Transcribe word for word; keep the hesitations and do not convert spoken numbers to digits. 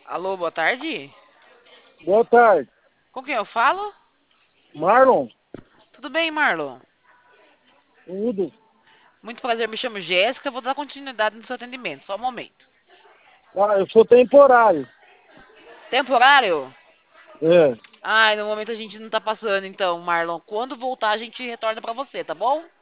Alô, boa tarde. Boa tarde. Com quem eu falo? Marlon, Tudo bem, Marlon? tudo. Muito prazer, me chamo Jéssica. Vou dar continuidade no seu atendimento. Só um momento. Ah, eu sou temporário. Temporário? É. Ai, no momento a gente não tá passando, então, Marlon. Quando voltar, a gente retorna pra você, tá bom?